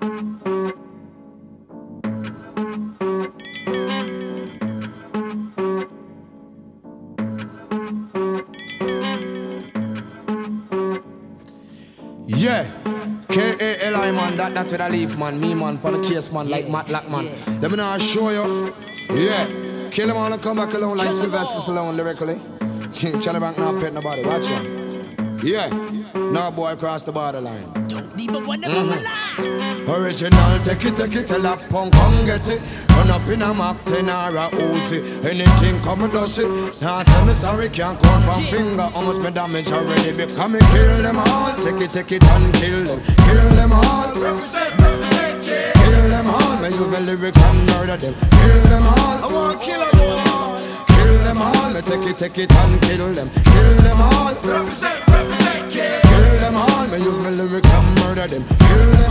Yeah, K-A-L-I man, that with a leaf man, me man, pon the case man, like Matt Lock man. Let me now show you. Yeah, kill him all and come back alone like Sylvester Stallone lyrically. King Charlie Bank not pet nobody, watch ya. Yeah, now boy cross the borderline. Don't even want them alive. Original, take it, tell a punk, come get it. Run up in a Mac 10 or a Uzi. Anything come and does it. Now say me sorry, can't count one finger. How much me damage already become me kill them all. Take it and kill them. Kill them all. Represent, yeah. Kill them all. Me use my lyrics and murder them. Kill them all. I want to kill them all. Kill them all. Me take it and kill them. Kill them all. Represent, yeah. Kill them all. Me use my lyrics and murder them. Kill them